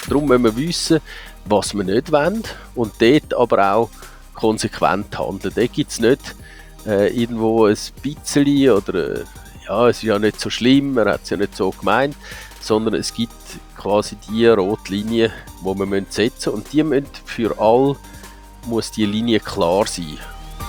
Darum müssen wir wissen, was wir nicht wollen und dort aber auch konsequent handeln. Dort gibt es nicht irgendwo ein bisschen oder ja, es ist ja nicht so schlimm, man hat es ja nicht so gemeint, sondern es gibt quasi die rote Linie, die wir setzen müssen und die müssen für alle muss die Linie klar sein.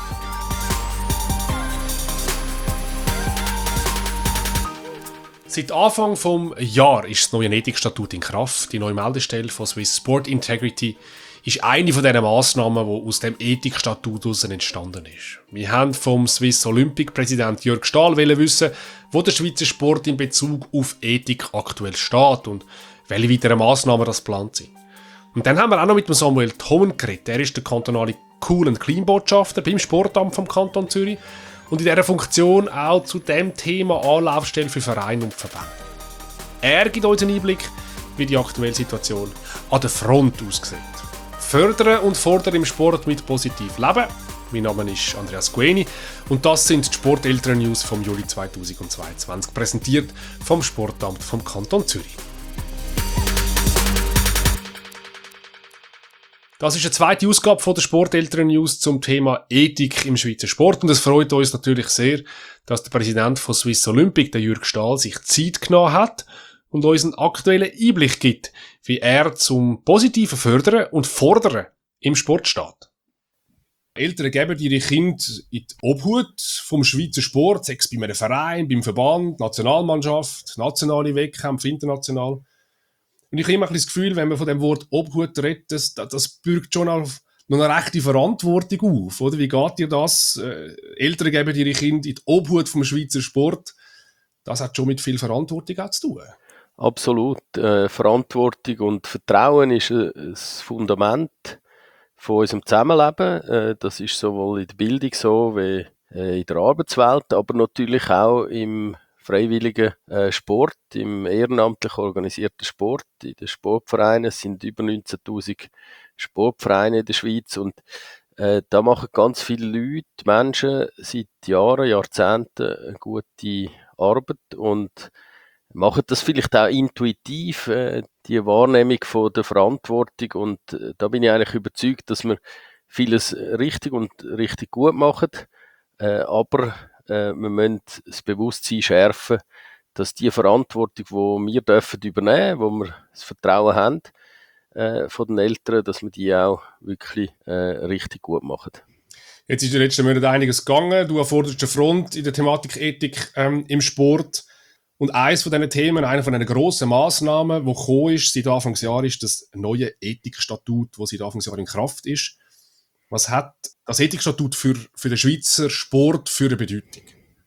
Seit Anfang des Jahres ist das neue Ethikstatut in Kraft. Die neue Meldestelle von Swiss Sport Integrity ist eine von diesen Massnahmen, die aus dem Ethikstatut heraus entstanden ist. Wir haben vom Swiss Olympic Präsident Jörg Stahl wissen, wo der Schweizer Sport in Bezug auf Ethik aktuell steht und welche weiteren Massnahmen das geplant sind. Und dann haben wir auch noch mit Samuel Thommen geredet. Er ist der kantonale Cool- und Clean-Botschafter beim Sportamt vom Kanton Zürich und in dieser Funktion auch zu dem Thema Anlaufstelle für Vereine und Verbände. Er gibt uns einen Einblick, wie die aktuelle Situation an der Front aussieht. Fördern und fordern im Sport mit positiv leben. Mein Name ist Andreas Gueni und das sind die Sporteltern-News vom Juli 2022, präsentiert vom Sportamt vom Kanton Zürich. Das ist eine zweite Ausgabe von der Sporteltern-News zum Thema Ethik im Schweizer Sport und es freut uns natürlich sehr, dass der Präsident von Swiss Olympic, der Jörg Stahl, sich Zeit genommen hat und uns einen aktuellen Einblick gibt, wie er zum positiven Fördern und Fordern im Sport steht. Eltern geben ihre Kinder in die Obhut vom Schweizer Sport, sei es bei einem Verein, beim Verband, Nationalmannschaft, nationale Wettkämpfe, international. Und ich habe immer ein bisschen das Gefühl, wenn man von dem Wort Obhut redet, das bürgt schon noch eine rechte Verantwortung auf. Oder? Wie geht dir das? Eltern geben ihre Kinder in die Obhut vom Schweizer Sport. Das hat schon mit viel Verantwortung auch zu tun. Absolut. Verantwortung und Vertrauen ist ein Fundament von unserem Zusammenleben. Das ist sowohl in der Bildung so wie in der Arbeitswelt, aber natürlich auch im freiwilligen Sport, im ehrenamtlich organisierten Sport, in den Sportvereinen. Es sind über 19'000 Sportvereine in der Schweiz und da machen ganz viele Leute, Menschen seit Jahren, Jahrzehnten eine gute Arbeit und machen das vielleicht auch intuitiv, die Wahrnehmung von der Verantwortung und da bin ich eigentlich überzeugt, dass wir vieles richtig und richtig gut machen, aber wir müssen das Bewusstsein schärfen, dass die Verantwortung, die wir dürfen übernehmen, wo wir das Vertrauen haben von den Eltern, dass wir die auch wirklich richtig gut machen. Jetzt ist in den letzten Monaten einiges gegangen. Du an vorderster Front in der Thematik Ethik im Sport. Und eines von diesen Themen, eine von diesen grossen Massnahmen, die gekommen ist seit Anfangsjahr, ist das neue Ethikstatut, das seit Anfangsjahr in Kraft ist. Was hat das Ethikstatut für den Schweizer Sport für eine Bedeutung?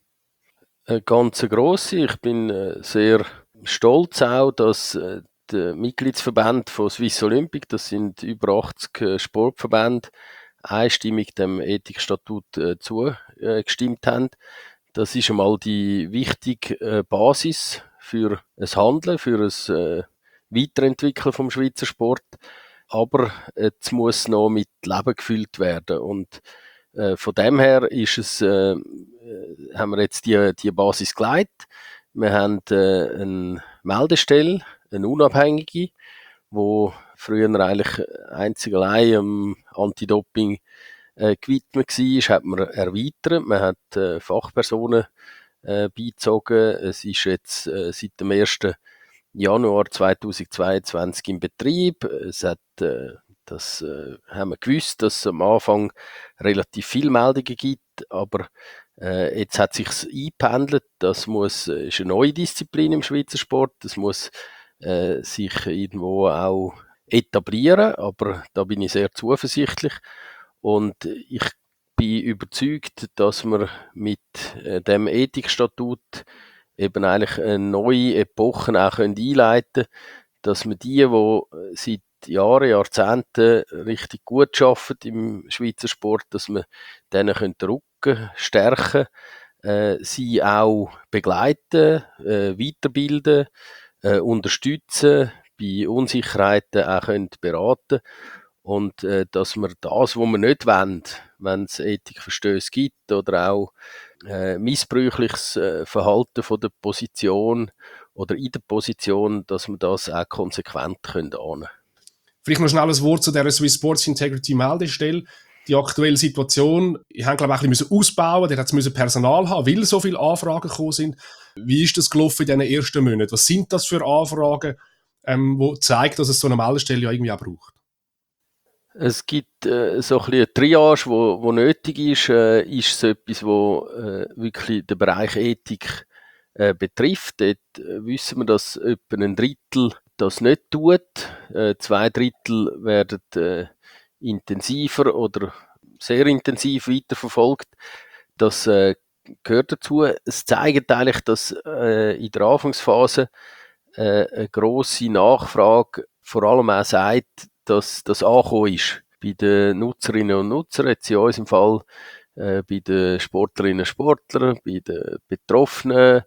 Eine ganz grosse. Ich bin sehr stolz auch, dass der Mitgliedsverband von Swiss Olympic, das sind über 80 Sportverbände, einstimmig dem Ethikstatut zugestimmt haben. Das ist einmal die wichtige Basis für ein Handeln, für ein Weiterentwickeln vom Schweizer Sport. Aber jetzt muss noch mit Leben gefüllt werden. Und von dem her ist es, haben wir jetzt die Basis gelegt. Wir haben eine Meldestelle, eine unabhängige, wo früher eigentlich einzig allein am Anti-Doping gewidmet war, hat man erweitert. Man hat Fachpersonen beizogen. Es ist jetzt seit dem 1. Januar 2022 in Betrieb. Es hat, haben wir gewusst, dass es am Anfang relativ viele Meldungen gibt, aber jetzt hat es sich eingependelt. Das ist eine neue Disziplin im Schweizer Sport. Das muss sich irgendwo auch etablieren, aber da bin ich sehr zuversichtlich. Und ich bin überzeugt, dass wir mit dem Ethikstatut eben eigentlich eine neue Epoche auch einleiten können, dass wir die seit Jahren, Jahrzehnten richtig gut arbeiten im Schweizer Sport, dass wir denen den Rücken stärken können, sie auch begleiten, weiterbilden, unterstützen, bei Unsicherheiten auch beraten können. Und dass wir das, was wir nicht wollen, wenn es Ethikverstöße gibt oder auch missbräuchliches Verhalten von der Position oder in der Position, dass wir das auch konsequent ahnden können. Vielleicht noch schnell ein Wort zu der Swiss Sports Integrity Meldestelle. Die aktuelle Situation, ich habe glaube ich ein bisschen ausbauen, der hat Personal haben, weil so viele Anfragen gekommen sind. Wie ist das gelaufen in diesen ersten Monaten? Was sind das für Anfragen, wo zeigt, dass es so eine Meldestelle ja irgendwie auch braucht? Es gibt so ein bisschen eine Triage, wo nötig ist. Ist es etwas, wo wirklich den Bereich Ethik betrifft. Dort wissen wir, dass etwa ein Drittel das nicht tut. 2 Drittel werden intensiver oder sehr intensiv weiterverfolgt. Das gehört dazu. Es zeigt eigentlich, dass in der Anfangsphase eine grosse Nachfrage vor allem auch sagt, dass das angekommen ist bei den Nutzerinnen und Nutzern, jetzt in unserem Fall bei den Sportlerinnen und Sportlern, bei den Betroffenen,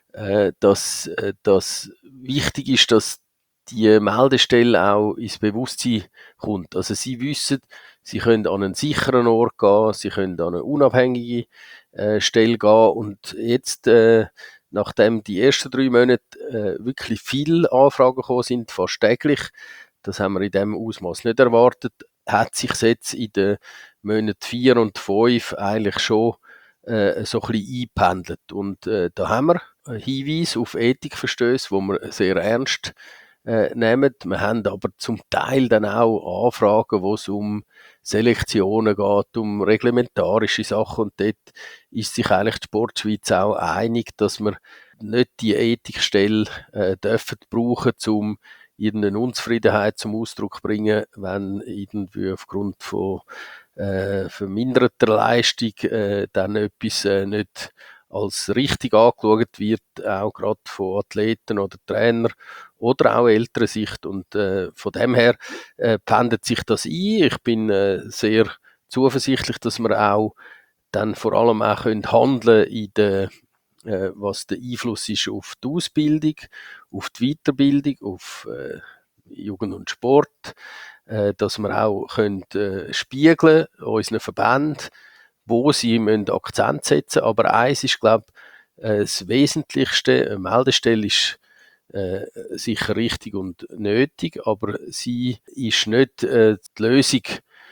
dass das wichtig ist, dass die Meldestelle auch ins Bewusstsein kommt. Also sie wissen, sie können an einen sicheren Ort gehen, sie können an eine unabhängige Stelle gehen und jetzt nachdem die ersten 3 Monate wirklich viele Anfragen gekommen sind, fast täglich, das haben wir in diesem Ausmaß nicht erwartet, hat sich jetzt in den Monaten 4 und 5 eigentlich schon so ein bisschen eingependelt. Und da haben wir einen Hinweis auf Ethikverstöße, die wir sehr ernst nehmen. Wir haben aber zum Teil dann auch Anfragen, wo es um Selektionen geht, um reglementarische Sachen. Und dort ist sich eigentlich die Sportschweiz auch einig, dass wir nicht die Ethikstelle dürfen brauchen, um irgendeine Unzufriedenheit zum Ausdruck zu bringen, wenn irgendwie aufgrund von verminderter Leistung dann etwas nicht als richtig angeschaut wird, auch gerade von Athleten oder Trainer oder auch älterer Sicht. Und von dem her pendelt sich das ein. Ich bin sehr zuversichtlich, dass wir auch dann vor allem auch handeln in der was der Einfluss ist auf die Ausbildung, auf die Weiterbildung, auf Jugend und Sport, dass wir auch können, spiegeln unseren Verbänden, wo sie müssen Akzent setzen. Aber eins ist, glaube ich, das Wesentlichste. Eine Meldestelle ist sicher richtig und nötig, aber sie ist nicht die Lösung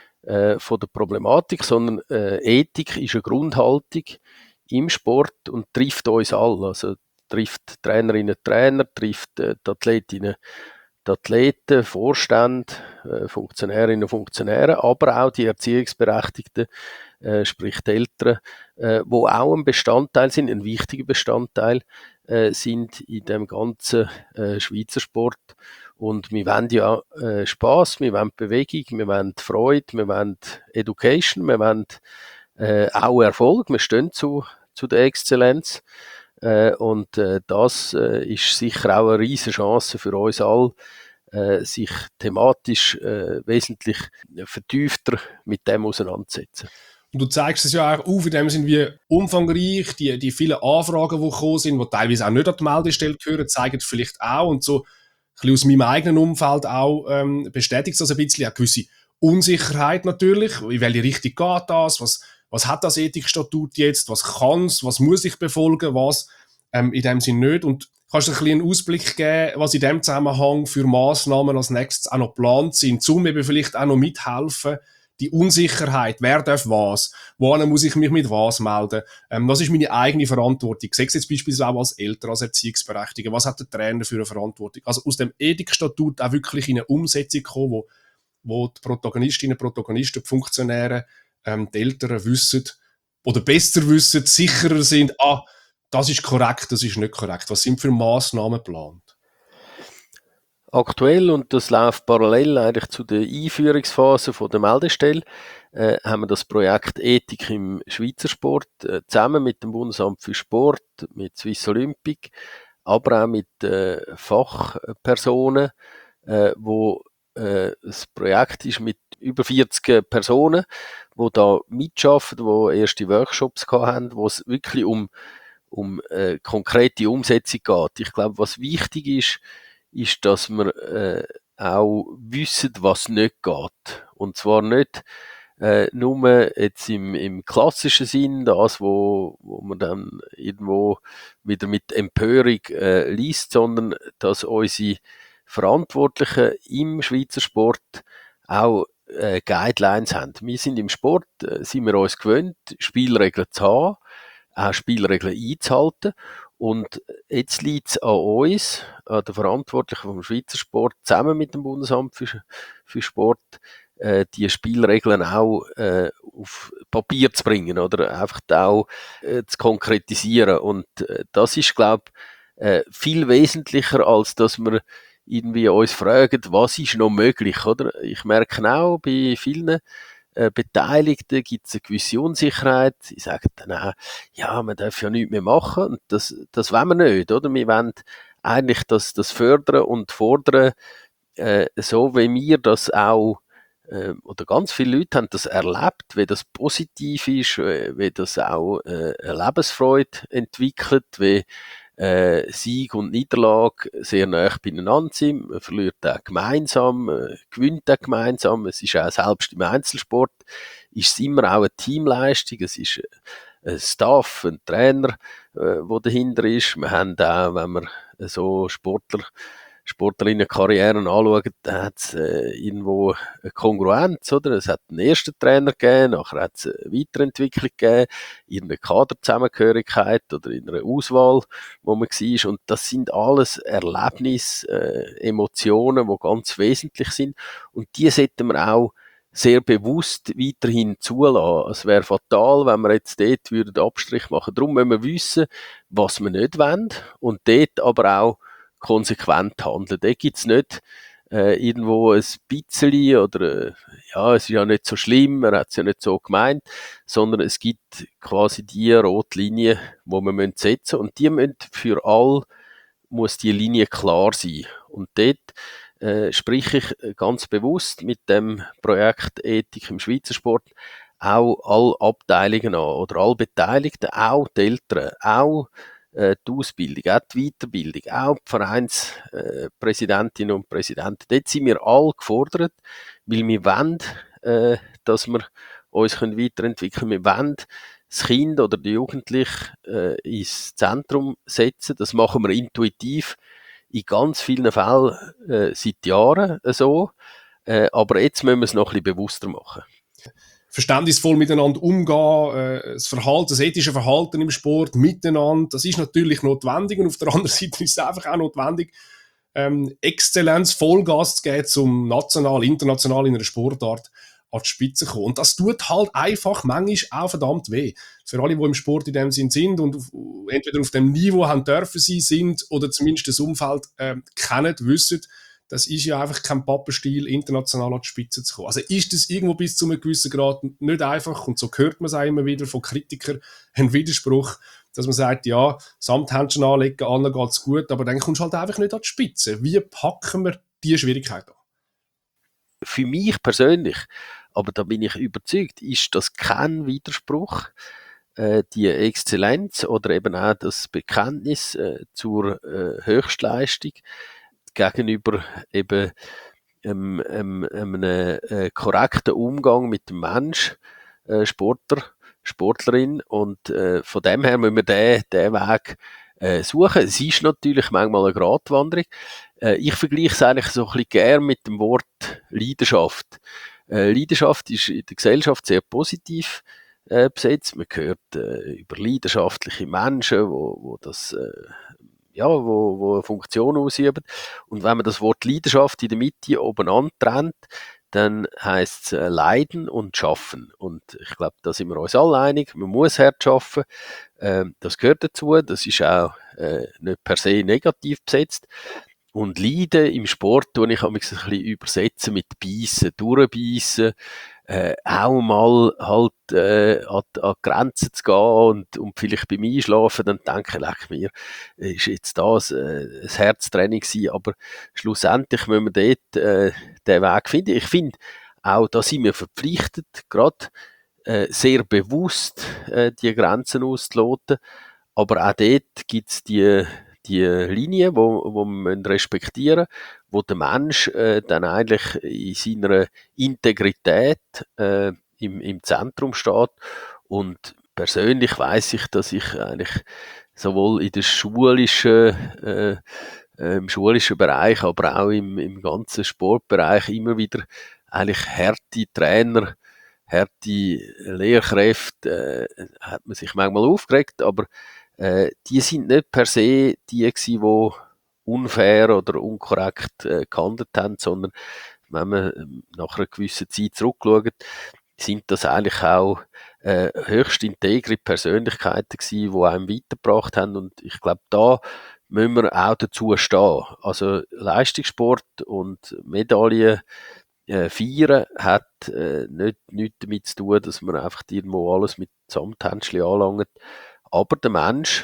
von der Problematik, sondern Ethik ist eine Grundhaltung im Sport und trifft uns alle. Also trifft Trainerinnen und Trainer, trifft die Athletinnen die Athleten, Vorstände, Funktionärinnen und Funktionäre, aber auch die Erziehungsberechtigten, sprich die Eltern, wo auch ein Bestandteil sind, ein wichtiger Bestandteil sind in dem ganzen Schweizer Sport. Und wir wollen ja Spass, wir wollen Bewegung, wir wollen Freude, wir wollen Education, wir wollen auch Erfolg, wir stehen zu der Exzellenz. Und das ist sicher auch eine riesige Chance für uns alle, sich thematisch wesentlich vertiefter mit dem auseinanderzusetzen. Und du zeigst es ja auch auf, in dem sind wir umfangreich, die vielen Anfragen, die gekommen sind, die teilweise auch nicht an die Meldestelle gehören, zeigen vielleicht auch, und so ein bisschen aus meinem eigenen Umfeld auch bestätigt das ein bisschen, eine gewisse Unsicherheit natürlich, in welche Richtung geht das, was hat das Ethikstatut jetzt, was kann es, was muss ich befolgen, was in dem Sinn nicht. Und kannst du ein bisschen einen Ausblick geben, was in dem Zusammenhang für Massnahmen als nächstes auch noch geplant sind, um eben vielleicht auch noch mithelfen, die Unsicherheit, wer darf was, wohin muss ich mich mit was melden, was ist meine eigene Verantwortung, ich sehe es jetzt beispielsweise auch als Eltern, als Erziehungsberechtigter, was hat der Trainer für eine Verantwortung, also aus dem Ethikstatut auch wirklich in eine Umsetzung kommen, wo die Protagonistinnen und Protagonisten, die Funktionäre, die Eltern wissen, oder besser wissen, sicherer sind, das ist korrekt, das ist nicht korrekt, was sind für Massnahmen geplant? Aktuell, und das läuft parallel eigentlich zu der Einführungsphase von der Meldestelle, haben wir das Projekt Ethik im Schweizer Sport zusammen mit dem Bundesamt für Sport, mit Swiss Olympic, aber auch mit Fachpersonen, wo das Projekt ist mit über 40 Personen, wo da mitschaffen, wo erste Workshops haben, wo es wirklich um konkrete Umsetzung geht. Ich glaube, was wichtig ist, dass wir auch wissen, was nicht geht. Und zwar nicht nur jetzt im klassischen Sinn, das, wo man dann irgendwo wieder mit Empörung liest, sondern dass unsere Verantwortlichen im Schweizer Sport auch Guidelines haben. Wir sind im Sport, sind wir uns gewöhnt, Spielregeln zu haben, auch Spielregeln einzuhalten. Und jetzt liegt es an uns, an den Verantwortlichen vom Schweizer Sport, zusammen mit dem Bundesamt für Sport, die Spielregeln auch auf Papier zu bringen oder einfach auch zu konkretisieren. Und das ist, glaube ich, viel wesentlicher, als dass wir irgendwie uns fragen, was ist noch möglich, oder? Ich merke auch, bei vielen Beteiligten gibt es eine gewisse Unsicherheit. Sie sagen dann auch, ja, man darf ja nichts mehr machen. Und das wollen wir nicht, oder? Wir wollen eigentlich das fördern und fordern, so wie wir das auch oder ganz viele Leute haben das erlebt, wie das positiv ist, wie das auch eine Lebensfreude entwickelt, wie Sieg und Niederlage sehr nah beieinander sind. Man verliert auch gemeinsam, gewinnt auch gemeinsam. Es ist auch selbst im Einzelsport ist es immer auch eine Teamleistung. Es ist ein Staff, ein Trainer, der dahinter ist. Wir haben auch, wenn wir so Sportlerinnen-Karrieren anschauen, da hat es irgendwo eine Kongruenz, oder? Es hat einen ersten Trainer gegeben, nachher hat es eine Weiterentwicklung gegeben, in einer Kaderzusammengehörigkeit oder in einer Auswahl, wo man war. Und das sind alles Erlebnisse, Emotionen, die ganz wesentlich sind. Und die sollten wir auch sehr bewusst weiterhin zulassen. Es wäre fatal, wenn wir jetzt dort Abstrich machen würden. Darum müssen wir wissen, was wir nicht wollen und dort aber auch konsequent handeln. Da gibt's nicht irgendwo ein bisschen oder ja, es ist ja nicht so schlimm, man hat es ja nicht so gemeint, sondern es gibt quasi die rote Linie, die wir setzen müssen und die müssen für all muss die Linie klar sein. Und dort spreche ich ganz bewusst mit dem Projekt Ethik im Schweizer Sport auch alle Abteilungen an oder alle Beteiligten, auch die Eltern, auch die Ausbildung, auch die Weiterbildung, auch die Vereinspräsidentinnen und Präsidenten. Dort sind wir alle gefordert, weil wir wollen, dass wir uns weiterentwickeln können. Wir wollen das Kind oder die Jugendliche ins Zentrum setzen. Das machen wir intuitiv in ganz vielen Fällen seit Jahren so. Aber jetzt müssen wir es noch ein bisschen bewusster machen. Verständnisvoll miteinander umgehen, das ethische Verhalten im Sport miteinander, das ist natürlich notwendig und auf der anderen Seite ist es einfach auch notwendig, Exzellenz, Vollgas zu geben, um national, international in einer Sportart an die Spitze zu kommen. Und das tut halt einfach manchmal auch verdammt weh. Für alle, die im Sport in dem Sinn sind und entweder auf dem Niveau haben dürfen sie sind oder zumindest das Umfeld kennen, wissen, das ist ja einfach kein Pappenstiel, international an die Spitze zu kommen. Also ist das irgendwo bis zu einem gewissen Grad nicht einfach, und so hört man es auch immer wieder von Kritikern, ein Widerspruch, dass man sagt, ja, Samthändchen anlegen, allen geht es gut, aber dann kommst du halt einfach nicht an die Spitze. Wie packen wir diese Schwierigkeit an? Für mich persönlich, aber da bin ich überzeugt, ist das kein Widerspruch, die Exzellenz oder eben auch das Bekenntnis zur Höchstleistung gegenüber eben einem korrekten Umgang mit dem Mensch, Sportlerin, und von dem her müssen wir den Weg suchen. Es ist natürlich manchmal eine Gratwanderung. Ich vergleiche es eigentlich so ein bisschen gern mit dem Wort Leidenschaft. Leidenschaft ist in der Gesellschaft sehr positiv besetzt. Man hört über leidenschaftliche Menschen, wo das wo eine Funktion ausüben. Und wenn man das Wort Leidenschaft in der Mitte oben antrennt, dann heisst es Leiden und Schaffen. Und ich glaube, da sind wir uns alle einig. Man muss hart schaffen. Das gehört dazu. Das ist auch nicht per se negativ besetzt. Und Leiden im Sport tue ich ein bisschen übersetzen mit Beißen, Durchbeissen, auch mal halt an die Grenzen zu gehen und vielleicht beim Einschlafen dann denken, leck mir, ist jetzt das ein Herztraining gewesen, aber schlussendlich müssen wir dort den Weg finden. Ich finde, auch da sind wir verpflichtet, gerade sehr bewusst die Grenzen auszuloten, aber auch dort gibt es die Linie, wo man respektieren müssen, wo der Mensch dann eigentlich in seiner Integrität im Zentrum steht. Und persönlich weiss ich, dass ich eigentlich sowohl in der schulischen im schulischen Bereich, aber auch im ganzen Sportbereich immer wieder eigentlich harte Trainer, harte Lehrkräfte, hat man sich manchmal aufgeregt, aber die sind nicht per se die gewesen, die unfair oder unkorrekt gehandelt haben, sondern wenn man nach einer gewissen Zeit zurückschaut, sind das eigentlich auch höchst integre Persönlichkeiten gewesen, die einem weitergebracht haben. Und ich glaube, da müssen wir auch dazu stehen. Also Leistungssport und Medaillen feiern hat nichts damit zu tun, dass man einfach irgendwo alles mit Samthändchen anlangt. Aber der Mensch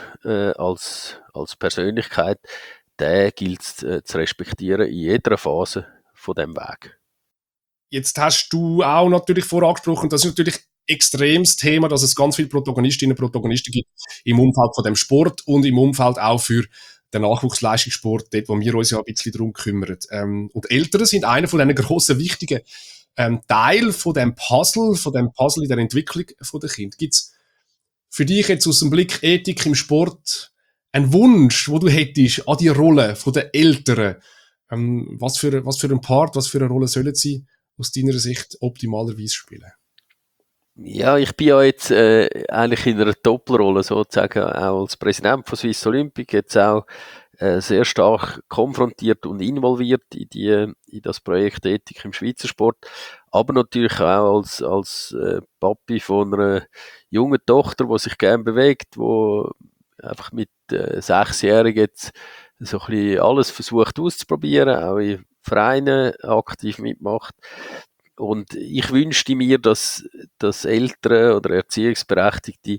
als Persönlichkeit, den gilt es zu respektieren in jeder Phase von dem Weg. Jetzt hast du auch natürlich vorangesprochen, das ist natürlich extremes Thema, dass es ganz viele Protagonistinnen und Protagonisten gibt im Umfeld von dem Sport und im Umfeld auch für den Nachwuchsleistungssport, dort, wo wir uns ja ein bisschen darum kümmern. Und Eltern sind einer von diesen grossen, wichtigen Teil von dem Puzzle in der Entwicklung der Kinder. Gibt es für dich jetzt aus dem Blick Ethik im Sport einen Wunsch, wo du hättest an die Rolle der Eltern? Was für ein Part, was für eine Rolle sollen sie aus deiner Sicht optimalerweise spielen? Ja, ich bin ja jetzt eigentlich in einer Doppelrolle sozusagen, auch als Präsident von Swiss Olympic, jetzt auch sehr stark konfrontiert und involviert in das Projekt Ethik im Schweizer Sport, aber natürlich auch als Papi von einer jungen Tochter, die sich gerne bewegt, wo einfach mit 6-Jährigen jetzt so ein bisschen alles versucht auszuprobieren, auch in Vereinen aktiv mitmacht. Und ich wünschte mir, dass Eltern oder Erziehungsberechtigte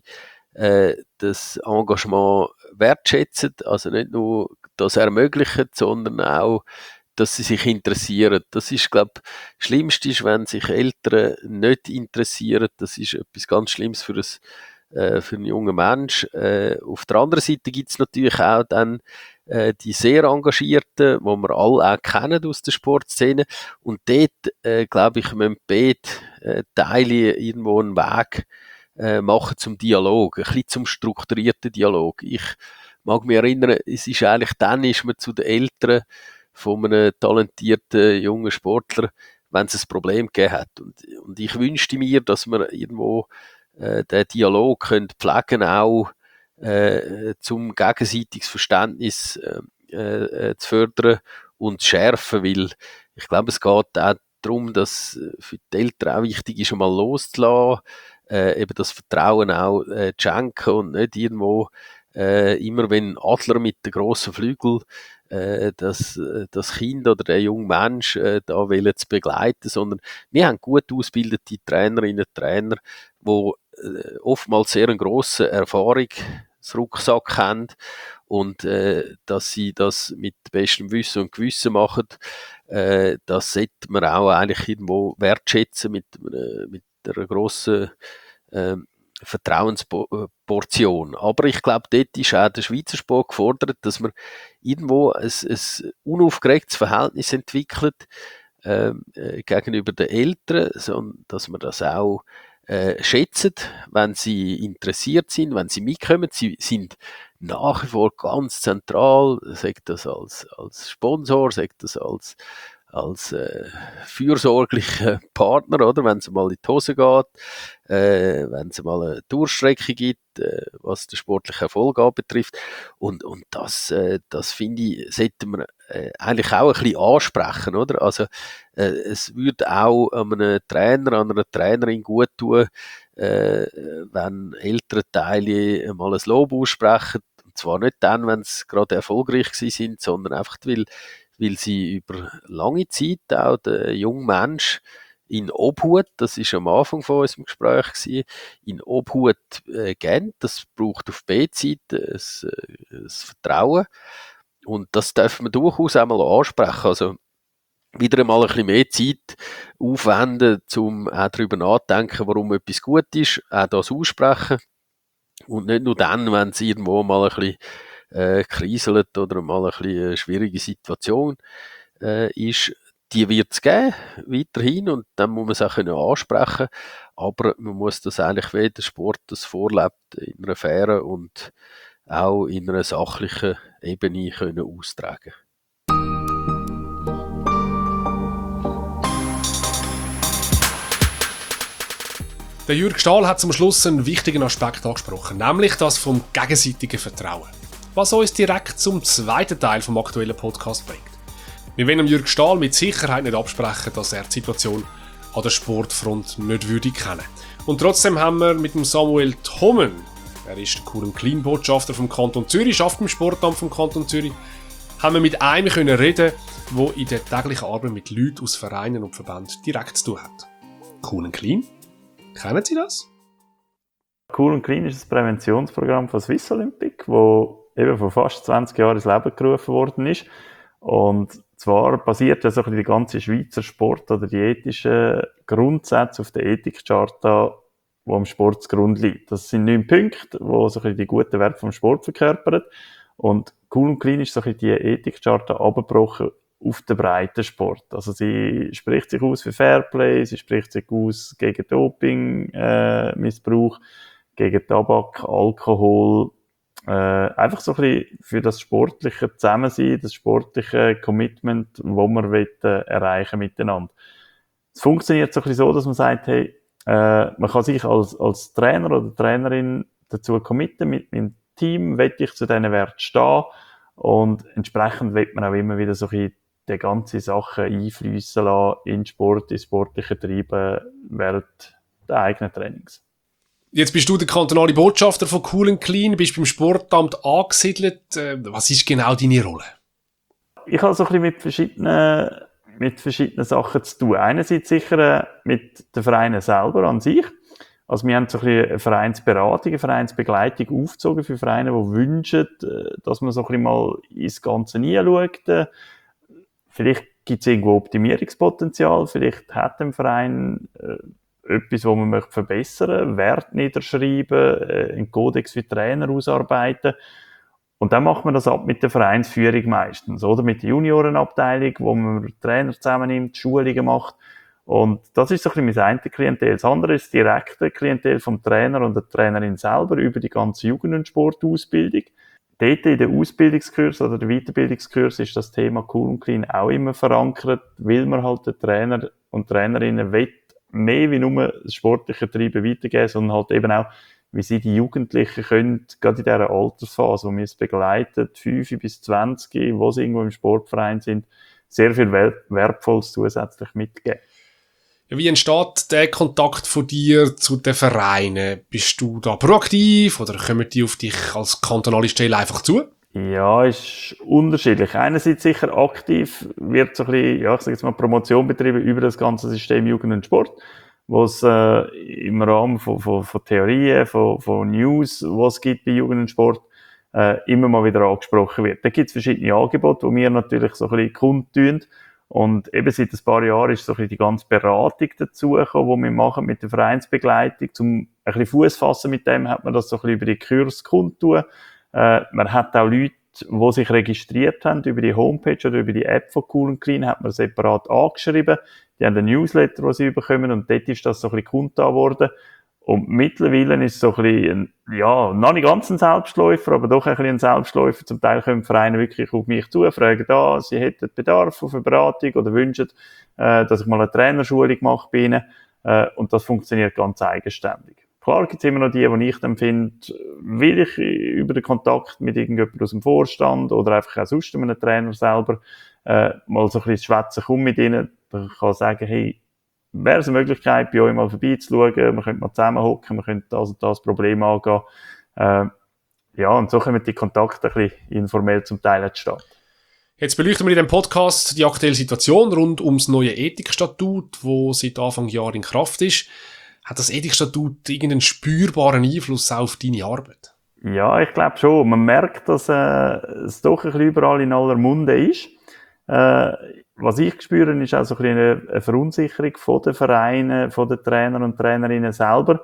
das Engagement wertschätzen, also nicht nur das ermöglichen, sondern auch, dass sie sich interessieren. Das ist, glaube ich, das Schlimmste ist, wenn sich Eltern nicht interessieren. Das ist etwas ganz Schlimmes für einen jungen Mensch. Auf der anderen Seite gibt es natürlich auch dann die sehr Engagierten, die wir alle auch kennen aus der Sportszene. Und dort, glaube ich, müssen beide Teile irgendwo einen Weg machen zum Dialog, ein bisschen zum strukturierten Dialog. Ich mag mich erinnern, es ist eigentlich dann, ist man zu den Eltern von einem talentierten jungen Sportler, wenn es ein Problem gegeben hat. Und ich wünschte mir, dass wir irgendwo den Dialog können pflegen, auch zum gegenseitiges Verständnis zu fördern und zu schärfen, weil ich glaube, es geht auch darum, dass für die Eltern auch wichtig ist, einmal loszulassen, eben das Vertrauen auch zu schenken und nicht irgendwo immer wenn Adler mit den grossen Flügeln das Kind oder der junge Mensch da wollen zu begleiten, sondern wir haben gut ausgebildete Trainerinnen und Trainer, die oftmals sehr einen grossen Erfahrungsrucksack haben und dass sie das mit bestem Wissen und Gewissen machen, das sollte man auch eigentlich irgendwo wertschätzen mit einer grossen Vertrauensportion. Aber ich glaube, dort ist auch der Schweizer Sport gefordert, dass man irgendwo ein unaufgeregtes Verhältnis entwickelt gegenüber den Eltern, sondern dass man das auch schätzen, wenn sie interessiert sind, wenn sie mitkommen. Sie sind nach wie vor ganz zentral, sagt das als Sponsor, sagt das als fürsorglicher Partner, oder? Wenn es mal in die Hose geht, wenn es mal eine Durchstrecke gibt, was den sportlichen Erfolg anbetrifft. Und das finde ich, sollte man eigentlich auch ein bisschen ansprechen, oder? Also, es würde auch einem Trainer, an einer Trainerin gut tun, wenn ältere Teile mal ein Lob aussprechen. Und zwar nicht dann, wenn sie gerade erfolgreich sind, sondern einfach, weil sie über lange Zeit auch den jungen Mensch in Obhut, das ist am Anfang von unserem Gespräch gewesen, in Obhut geben. Das braucht auf B-Seite ein Vertrauen. Und das dürfen wir durchaus einmal ansprechen. Also wieder einmal ein bisschen mehr Zeit aufwenden, um auch darüber nachzudenken, warum etwas gut ist, auch das aussprechen. Und nicht nur dann, wenn es irgendwo mal ein bisschen kriselt oder mal ein bisschen eine schwierige Situation ist, die wird es geben, weiterhin, und dann muss man es auch ansprechen, aber man muss das eigentlich, wie der Sport das vorlebt, in einer fairen und auch in einer sachlichen Ebene können austragen. Der Jürg Stahl hat zum Schluss einen wichtigen Aspekt angesprochen, nämlich das vom gegenseitigen Vertrauen. Was uns direkt zum zweiten Teil vom aktuellen Podcast bringt. Wir wollen Jürg Stahl mit Sicherheit nicht absprechen, dass er die Situation an der Sportfront nicht würde kennen. Und trotzdem haben wir mit dem Samuel Thommen, er ist der Cool & Clean Botschafter vom Kanton Zürich, schafft im Sportamt vom Kanton Zürich, haben wir mit einem können reden, der in der täglichen Arbeit mit Leuten aus Vereinen und Verbänden direkt zu tun hat. Cool & Clean? Kennen Sie das? Cool & Clean ist ein Präventionsprogramm von Swiss Olympic, das eben vor fast 20 Jahren ins Leben gerufen worden ist. Und zwar basiert ja so ein bisschen der ganze Schweizer Sport oder die ethischen Grundsätze auf der Ethikcharta, die am Sport zugrunde liegt. Das sind 9 Punkte, die so ein bisschen die guten Werte vom Sport verkörpern. Und Cool & Clean ist so ein bisschen die Ethikcharta abgebrochen auf den Breitensport. Also sie spricht sich aus für Fairplay, sie spricht sich aus gegen Dopingmissbrauch, gegen Tabak, Alkohol, einfach so ein bisschen für das sportliche Zusammensein, das sportliche Commitment, das wir erreichen miteinander. Es funktioniert so ein bisschen so, dass man sagt, hey, man kann sich als Trainer oder Trainerin dazu committen, mit meinem Team will ich zu diesen Werten stehen und entsprechend wird man auch immer wieder so ein bisschen die ganze Sachen einfließen lassen in Sport, in sportliche Treiben während der eigenen Trainings. Jetzt bist du der kantonale Botschafter von Cool & Clean, bist beim Sportamt angesiedelt. Was ist genau deine Rolle? Ich habe so ein bisschen mit verschiedenen Sachen zu tun. Einerseits sicher mit den Vereinen selber an sich. Also wir haben so ein bisschen eine Vereinsberatung, eine Vereinsbegleitung aufgezogen für Vereine, die wünschen, dass man so ein bisschen mal ins Ganze hinschaut. Vielleicht gibt es irgendwo Optimierungspotenzial, vielleicht hat ein Verein etwas, was man möchte verbessern, Wert niederschreiben, einen Kodex für Trainer ausarbeiten. Und dann macht man das ab mit der Vereinsführung meistens, oder? Mit der Juniorenabteilung, wo man Trainer zusammennimmt, Schulungen macht. Und das ist so ein bisschen mein eine Klientel. Das andere ist das direkte Klientel vom Trainer und der Trainerin selber über die ganze Jugend- und Sportausbildung. Dort in den Ausbildungskurs oder der Weiterbildungskurs ist das Thema Cool & Clean auch immer verankert, weil man halt den Trainer und Trainerinnen will, mehr wie nur das sportliche Treiben weitergeben, sondern halt eben auch, wie sie die Jugendlichen können, gerade in dieser Altersphase, wo wir es begleiten, 5 bis 20, wo sie irgendwo im Sportverein sind, sehr viel Wertvolles zusätzlich mitgeben. Wie entsteht der Kontakt von dir zu den Vereinen? Bist du da proaktiv oder kommen die auf dich als kantonale Stelle einfach zu? Ja, ist unterschiedlich. Einerseits sicher aktiv wird so ein bisschen, ja, ich sage jetzt mal Promotion betrieben über das ganze System Jugend und Sport, wo es im Rahmen von Theorien, von News, was es gibt bei Jugend und Sport, immer mal wieder angesprochen wird. Da gibt es verschiedene Angebote, die wir natürlich so ein bisschen kundtun. Und eben seit ein paar Jahren ist so ein bisschen die ganze Beratung dazugekommen, die wir machen mit der Vereinsbegleitung. Zum ein bisschen Fuß fassen mit dem hat man das so ein bisschen über die Kurs kundtun. Man hat auch Leute, die sich registriert haben über die Homepage oder über die App von Cool & Clean, hat man separat angeschrieben. Die haben einen Newsletter, den sie bekommen, und dort ist das so ein bisschen kundgetan worden. Und mittlerweile ist es so ein bisschen, ja, noch nicht ganz ein Selbstläufer, aber doch ein bisschen ein Selbstläufer. Zum Teil kommen Vereine wirklich auf mich zu, fragen sie hätten Bedarf auf eine Beratung oder wünschen, dass ich mal eine Trainerschulung mache bei ihnen. Und das funktioniert ganz eigenständig. Klar gibt es immer noch die ich dann finde, will ich über den Kontakt mit irgendjemandem aus dem Vorstand oder einfach auch sonst einem Trainer selber mal so ein bisschen schwätzen, komm mit ihnen. Ich kann sagen, hey, wäre es eine Möglichkeit, bei euch mal vorbeizuschauen, wir könnten mal zusammenhocken, wir könnten das und das Problem angehen. Ja, und so kommen die Kontakte ein bisschen informell zum Teil entstehen. Jetzt beleuchten wir in diesem Podcast die aktuelle Situation rund ums neue Ethikstatut, das seit Anfang Jahr in Kraft ist. Hat das Ethikstatut irgendeinen spürbaren Einfluss auf deine Arbeit? Ja, ich glaube schon. Man merkt, dass es doch ein bisschen überall in aller Munde ist. Was ich spüre, ist auch so ein bisschen eine Verunsicherung von den Vereinen, von den Trainern und Trainerinnen selber.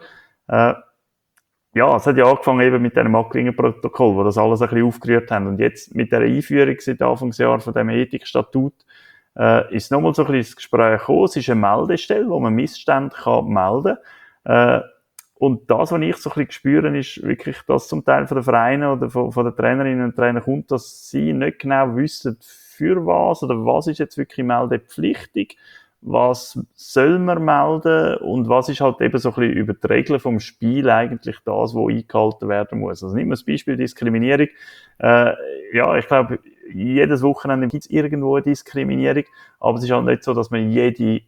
Ja, es hat ja angefangen eben mit dem Macklingen-Protokoll, wo das alles ein bisschen aufgerührt haben. Und jetzt mit der Einführung seit Anfangsjahr von dem Ethikstatut ist nochmal so ein bisschen das Gespräch gekommen. Es ist eine Meldestelle, wo man Missstände melden kann. Und das, was ich so ein bisschen spüre, ist wirklich, dass zum Teil von den Vereinen oder von den Trainerinnen und Trainern kommt, dass sie nicht genau wissen, für was oder was ist jetzt wirklich meldepflichtig, was soll man melden und was ist halt eben so ein bisschen über die Regeln vom Spiel eigentlich das, was eingehalten werden muss. Also nehmen wir das Beispiel Diskriminierung. Ja, ich glaube, jedes Wochenende gibt es irgendwo eine Diskriminierung, aber es ist halt nicht so, dass man jedes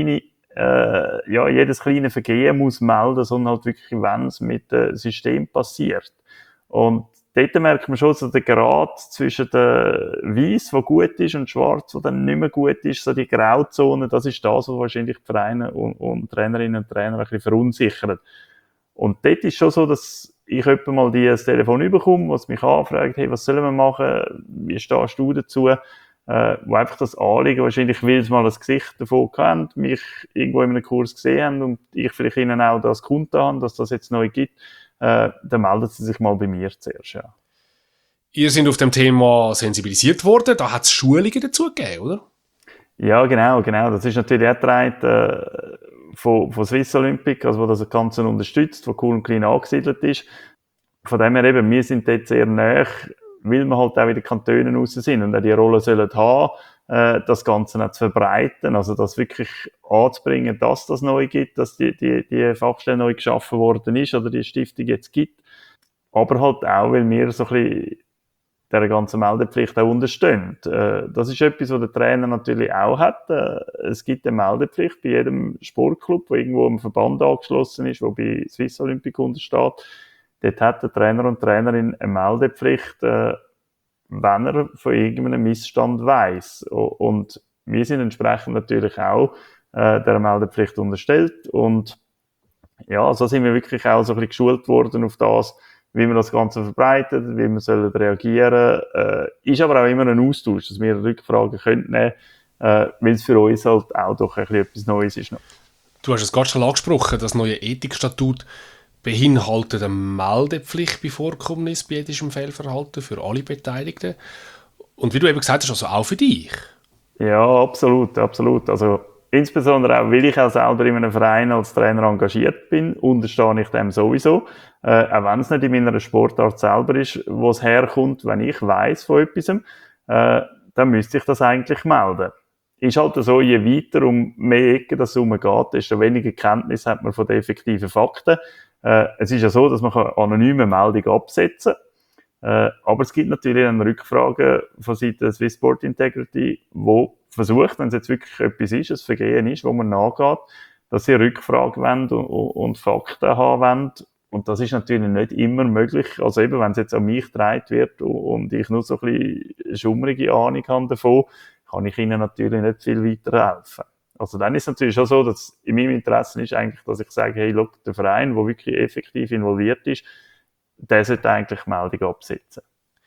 kleine Vergehen muss melden, sondern halt wirklich, wenn es mit dem System passiert. Und dort merkt man schon so den Grad zwischen der Weiss, was gut ist, und Schwarz, was dann nicht mehr gut ist, so die Grauzone, das ist das, was wahrscheinlich die Vereine und Trainerinnen und Trainer ein bisschen verunsichert. Und dort ist schon so, dass ich etwa mal das Telefon bekomme, was mich anfragt, hey, was sollen wir machen, wie stehst du dazu? Wo einfach das Anliegen wahrscheinlich, weil sie mal ein Gesicht davon haben, mich irgendwo in einem Kurs gesehen haben und ich vielleicht ihnen auch das kundgetan habe, dass das jetzt neu gibt, dann melden sie sich mal bei mir zuerst, ja. Ihr seid auf dem Thema sensibilisiert worden, da hat es Schulungen dazu gegeben, oder? Ja, genau. Das ist natürlich auch getragen von Swiss Olympic, also wo das Ganze unterstützt, wo cool und klein angesiedelt ist. Von dem her eben, wir sind dort sehr nahe, weil wir halt auch in den Kantonen raus sind und auch die Rolle sollen haben, das Ganze auch zu verbreiten, also das wirklich anzubringen, dass das neu gibt, dass die Fachstelle neu geschaffen worden ist oder die Stiftung jetzt gibt. Aber halt auch, weil wir so ein bisschen der ganzen Meldepflicht auch unterstehen. Das ist etwas, was der Trainer natürlich auch hat. Es gibt eine Meldepflicht bei jedem Sportclub, der irgendwo im Verband angeschlossen ist, wo bei Swiss Olympic untersteht. Dort hat der Trainer und Trainerin eine Meldepflicht, wenn er von irgendeinem Missstand weiss. Und wir sind entsprechend natürlich auch der Meldepflicht unterstellt. Und ja, so sind wir wirklich auch so ein bisschen geschult worden auf das, wie man das Ganze verbreitet, wie wir sollen reagieren. Ist aber auch immer ein Austausch, dass wir Rückfragen können nehmen, weil es für uns halt auch doch ein bisschen etwas Neues ist noch. Du hast es gerade schon angesprochen, das neue Ethikstatut beinhaltet eine Meldepflicht bei Vorkommnis bei ethischem Fehlverhalten für alle Beteiligten. Und wie du eben gesagt hast, also auch für dich. Ja, absolut. Also insbesondere auch, weil ich auch selber in einem Verein als Trainer engagiert bin, unterstehe ich dem sowieso. Auch wenn es nicht in meiner Sportart selber ist, wo es herkommt, wenn ich weiss von etwas, dann müsste ich das eigentlich melden. Ist halt so, je weiter um mehr Ecken das umgeht, desto weniger Kenntnis hat man von den effektiven Fakten. Es ist ja so, dass man anonyme Meldungen absetzen kann. Aber es gibt natürlich eine Frage von Seiten der Swiss Sport Integrity, wo versucht, wenn es jetzt wirklich etwas ist, ein Vergehen ist, wo man nachgeht, dass sie Rückfragen wollen und Fakten haben wollen. Und das ist natürlich nicht immer möglich. Also eben, wenn es jetzt an mich getragen wird und ich nur so ein bisschen schummrige Ahnung habe davon, kann ich ihnen natürlich nicht viel weiterhelfen. Also dann ist es natürlich schon so, dass in meinem Interesse ist eigentlich, dass ich sage, hey, look, der Verein, der wirklich effektiv involviert ist, der sollte eigentlich Meldung absetzen.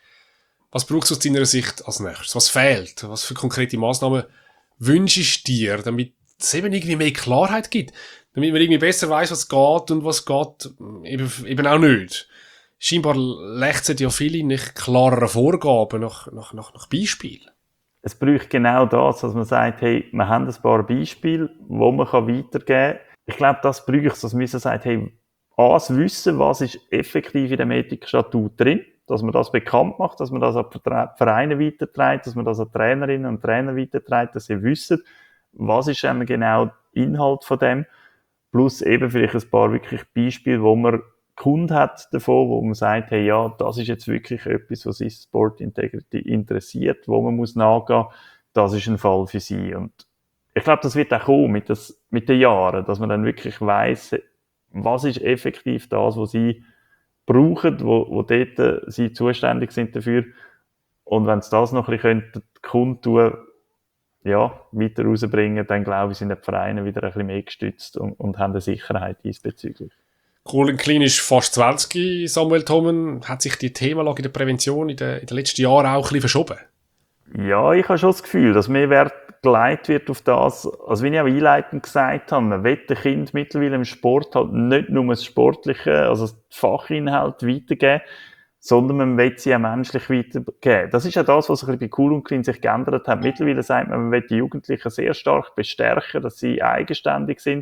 Was brauchst du aus deiner Sicht als nächstes? Was fehlt? Was für konkrete Massnahmen wünschst du dir, damit es eben irgendwie mehr Klarheit gibt? Damit man irgendwie besser weiss, was geht und was geht eben auch nicht. Scheinbar lechzen ja viele nicht klarere Vorgaben nach Beispielen. Es braucht genau das, dass man sagt, hey, wir haben ein paar Beispiele, die man weitergeben kann. Ich glaube, das braucht es, dass man sagt, hey, wissen, was ist effektiv in dem Ethikstatut drin, dass man das bekannt macht, dass man das an die Vereine weiterträgt, dass man das an Trainerinnen und Trainer weiterträgt, dass sie wissen, was ist denn genau der Inhalt von dem, plus eben vielleicht ein paar wirklich Beispiele, wo man Kunden hat davon, wo man sagt, hey, ja, das ist jetzt wirklich etwas, was sich Sport Integrity interessiert, wo man muss nachgehen, das ist ein Fall für sie. Und ich glaube, das wird auch kommen mit den Jahren, dass man dann wirklich weiss, was ist effektiv das, was sie brauchen, wo dort sie zuständig sind dafür. Und wenn sie das noch ein bisschen kundtun, ja, weiter rausbringen, dann glaube ich, sind die Vereine wieder ein bisschen mehr gestützt und haben eine Sicherheit diesbezüglich. Cool und Klein ist fast 20, Samuel Thomen. Hat sich die Themenlage in der Prävention in den letzten Jahren auch ein bisschen verschoben? Ja, ich habe schon das Gefühl, dass mehr Wert gelegt wird auf das, also wie ich auch einleitend gesagt habe, man will den Kind mittlerweile im Sport halt nicht nur das Sportliche, also das Fachinhalt weitergeben, sondern man will sie auch menschlich weitergeben. Das ist ja das, was sich bei Cool und Clean sich geändert hat. Mittlerweile sagt man will die Jugendlichen sehr stark bestärken, dass sie eigenständig sind,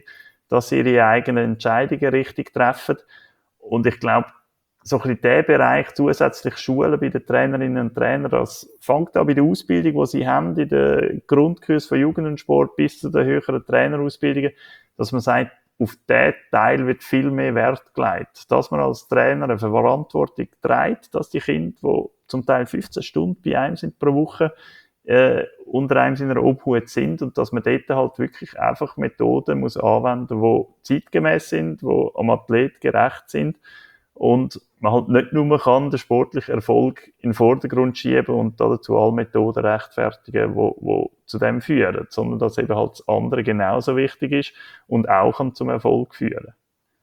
dass sie ihre eigenen Entscheidungen richtig treffen. Und ich glaube, so ein bisschen der Bereich, zusätzlich Schulen bei den Trainerinnen und Trainern, das fängt an bei der Ausbildung, die sie haben, in den Grundkursen von Jugend und Sport bis zu den höheren Trainerausbildungen, dass man sagt, auf diesen Teil wird viel mehr Wert gelegt. Dass man als Trainer eine Verantwortung trägt, dass die Kinder, die zum Teil 15 Stunden bei einem sind pro Woche, unter einem seiner Obhut sind und dass man dort halt wirklich einfach Methoden muss anwenden, die zeitgemäß sind, die am Athlet gerecht sind und man halt nicht nur kann den sportlichen Erfolg in den Vordergrund schieben und dazu alle Methoden rechtfertigen, die zu dem führen, sondern dass eben halt das andere genauso wichtig ist und auch kann zum Erfolg führen.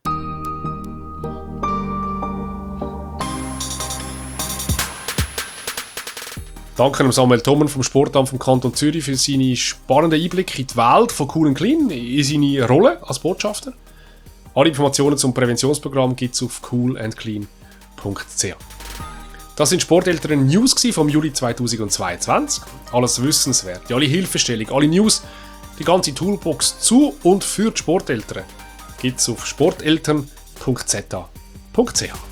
Danke Samuel Thommen vom Sportamt vom Kanton Zürich für seine spannenden Einblicke in die Welt von Cool & Clean, in seine Rolle als Botschafter. Alle Informationen zum Präventionsprogramm gibt es auf coolandclean.ch. Das sind Sporteltern News vom Juli 2022. Alles wissenswert, alle Hilfestellungen, alle News, die ganze Toolbox zu und für die Sporteltern gibt es auf sporteltern.z.ch.